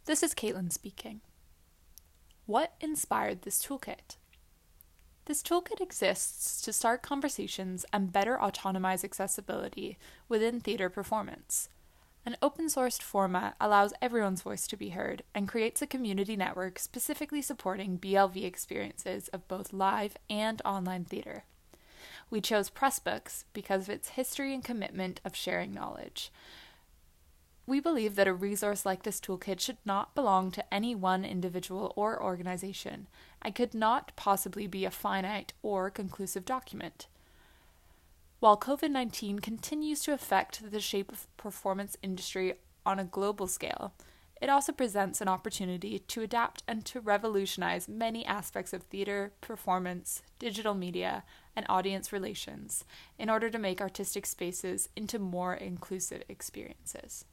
This is Caitlin speaking. What inspired this toolkit? This toolkit exists to start conversations and better autonomize accessibility within theater performance. An open-sourced format allows everyone's voice to be heard and creates a community network specifically supporting BLV experiences of both live and online theater. We chose Pressbooks because of its history and commitment of sharing knowledge. We believe that a resource like this toolkit should not belong to any one individual or organization and could not possibly be a finite or conclusive document. While COVID-19 continues to affect the shape of performance industry on a global scale, it also presents an opportunity to adapt and to revolutionize many aspects of theater, performance, digital media, and audience relations in order to make artistic spaces into more inclusive experiences.